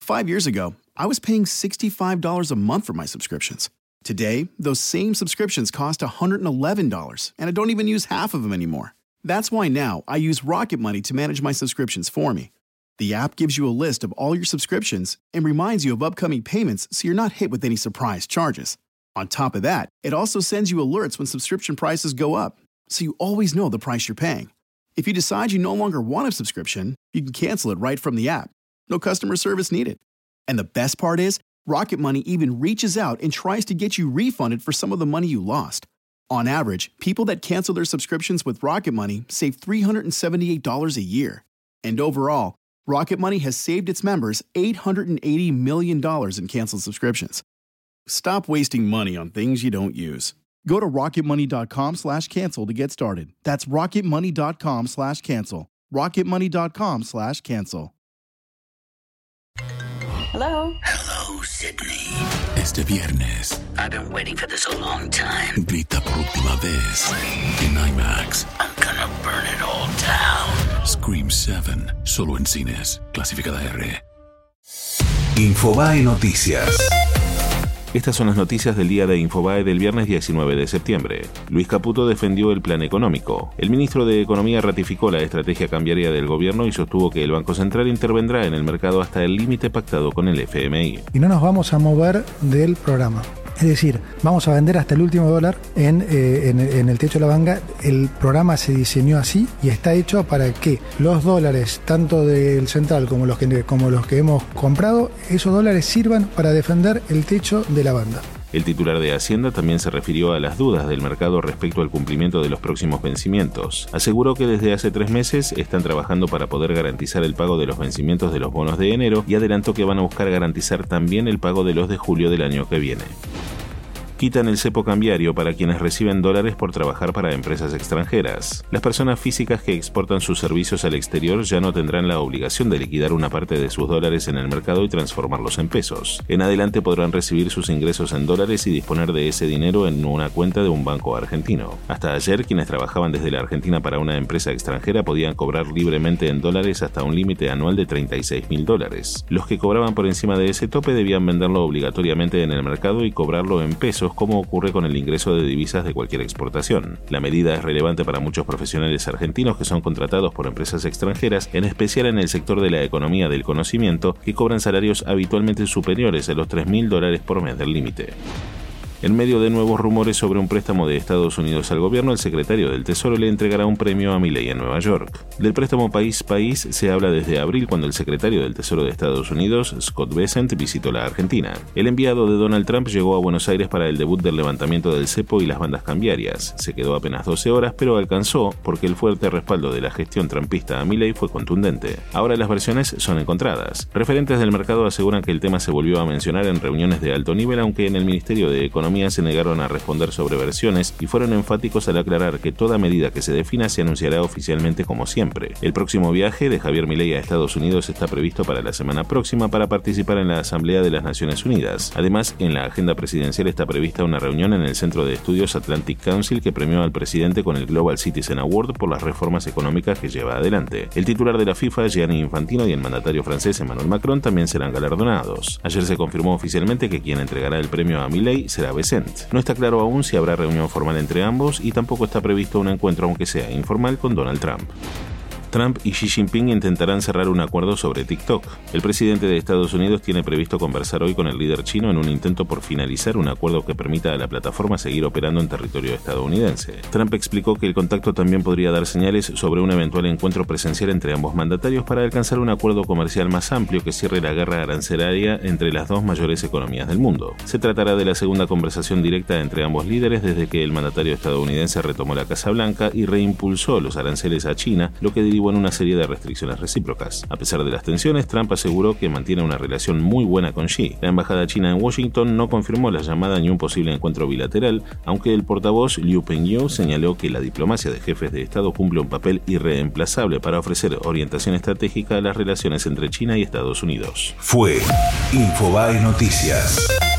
5 years ago, I was paying $65 a month for my subscriptions. Today, those same subscriptions cost $111, and I don't even use half of them anymore. That's why now I use Rocket Money to manage my subscriptions for me. The app gives you a list of all your subscriptions and reminds you of upcoming payments so you're not hit with any surprise charges. On top of that, it also sends you alerts when subscription prices go up, so you always know the price you're paying. If you decide you no longer want a subscription, you can cancel it right from the app. No customer service needed. And the best part is, Rocket Money even reaches out and tries to get you refunded for some of the money you lost. On average, people that cancel their subscriptions with Rocket Money save $378 a year. And overall, Rocket Money has saved its members $880 million in canceled subscriptions. Stop wasting money on things you don't use. Go to rocketmoney.com/cancel to get started. That's rocketmoney.com/cancel. rocketmoney.com/cancel. Hello? Hello, Sydney. Este viernes. I've been waiting for this a long time. Grita por última vez en IMAX. I'm gonna burn it all down. Scream 7, solo en cines. Clasificada R. Infobae Noticias. Estas son las noticias del día de Infobae del viernes 19 de septiembre. Luis Caputo defendió el plan económico. El ministro de Economía ratificó la estrategia cambiaria del gobierno y sostuvo que el Banco Central intervendrá en el mercado hasta el límite pactado con el FMI. Y no nos vamos a mover del programa. Es decir, vamos a vender hasta el último dólar en el techo de la banca. El programa se diseñó así y está hecho para que los dólares, tanto del central como los que hemos comprado, esos dólares sirvan para defender el techo de la banda. El titular de Hacienda también se refirió a las dudas del mercado respecto al cumplimiento de los próximos vencimientos. Aseguró que desde hace 3 meses están trabajando para poder garantizar el pago de los vencimientos de los bonos de enero y adelantó que van a buscar garantizar también el pago de los de julio del año que viene. Quitan el cepo cambiario para quienes reciben dólares por trabajar para empresas extranjeras. Las personas físicas que exportan sus servicios al exterior ya no tendrán la obligación de liquidar una parte de sus dólares en el mercado y transformarlos en pesos. En adelante podrán recibir sus ingresos en dólares y disponer de ese dinero en una cuenta de un banco argentino. Hasta ayer, quienes trabajaban desde la Argentina para una empresa extranjera podían cobrar libremente en dólares hasta un límite anual de $36.000. Los que cobraban por encima de ese tope debían venderlo obligatoriamente en el mercado y cobrarlo en pesos, como ocurre con el ingreso de divisas de cualquier exportación. La medida es relevante para muchos profesionales argentinos que son contratados por empresas extranjeras, en especial en el sector de la economía del conocimiento, que cobran salarios habitualmente superiores a los $3.000 por mes del límite. En medio de nuevos rumores sobre un préstamo de Estados Unidos al gobierno, el secretario del Tesoro le entregará un premio a Milei en Nueva York. Del préstamo país-país se habla desde abril, cuando el secretario del Tesoro de Estados Unidos, Scott Bessent, visitó la Argentina. El enviado de Donald Trump llegó a Buenos Aires para el debut del levantamiento del cepo y las bandas cambiarias. Se quedó apenas 12 horas, pero alcanzó porque el fuerte respaldo de la gestión trumpista a Milei fue contundente. Ahora las versiones son encontradas. Referentes del mercado aseguran que el tema se volvió a mencionar en reuniones de alto nivel, aunque en el Ministerio de Economía se negaron a responder sobre versiones y fueron enfáticos al aclarar que toda medida que se defina se anunciará oficialmente como siempre. El próximo viaje de Javier Milei a Estados Unidos está previsto para la semana próxima para participar en la Asamblea de las Naciones Unidas. Además, en la agenda presidencial está prevista una reunión en el Centro de Estudios Atlantic Council que premió al presidente con el Global Citizen Award por las reformas económicas que lleva adelante. El titular de la FIFA, Gianni Infantino, y el mandatario francés Emmanuel Macron también serán galardonados. Ayer se confirmó oficialmente que quien entregará el premio a Milei será Bessent. No está claro aún si habrá reunión formal entre ambos y tampoco está previsto un encuentro, aunque sea informal, con Donald Trump. Trump y Xi Jinping intentarán cerrar un acuerdo sobre TikTok. El presidente de Estados Unidos tiene previsto conversar hoy con el líder chino en un intento por finalizar un acuerdo que permita a la plataforma seguir operando en territorio estadounidense. Trump explicó que el contacto también podría dar señales sobre un eventual encuentro presencial entre ambos mandatarios para alcanzar un acuerdo comercial más amplio que cierre la guerra arancelaria entre las dos mayores economías del mundo. Se tratará de la segunda conversación directa entre ambos líderes desde que el mandatario estadounidense retomó la Casa Blanca y reimpulsó los aranceles a China, lo que derivó en una serie de restricciones recíprocas. A pesar de las tensiones, Trump aseguró que mantiene una relación muy buena con Xi. La embajada china en Washington no confirmó la llamada ni un posible encuentro bilateral, aunque el portavoz Liu Pengyu señaló que la diplomacia de jefes de Estado cumple un papel irreemplazable para ofrecer orientación estratégica a las relaciones entre China y Estados Unidos. Fue Infobae Noticias.